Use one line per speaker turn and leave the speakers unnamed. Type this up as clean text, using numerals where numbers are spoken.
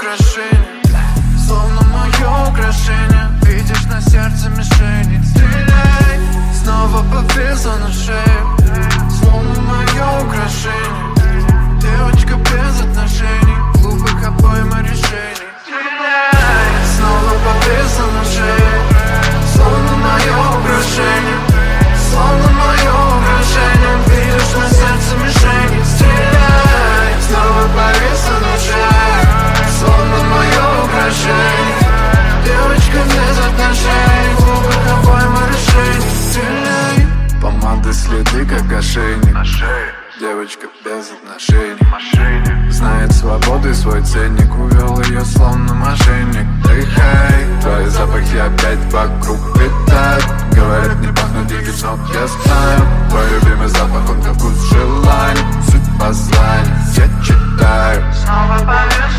украшение, словно мое украшение. Видишь на сердце мишени, стреляй. Снова повисла на шее, словно мое украшение. Девочка без отношений, глупых обойма решений. Стреляй. Снова повисла на шее, словно мое украшение, словно мое украшение. Видишь на сердце мишени, стреляй. Снова повисла на шее, словно мое украшение. Девочка без отношений, глупых обойма решений. Стреляй. Помады следы, как ошейник. Девочка без отношений, знает свободы свой ценник. Увел ее словно мошенник. Эй, хей, твои запахи опять вокруг витают. Говорят, не пахнут деньги, но я знаю. Твой любимый запах, он как вкус желаний. Суть посланий я читаю. Снова повис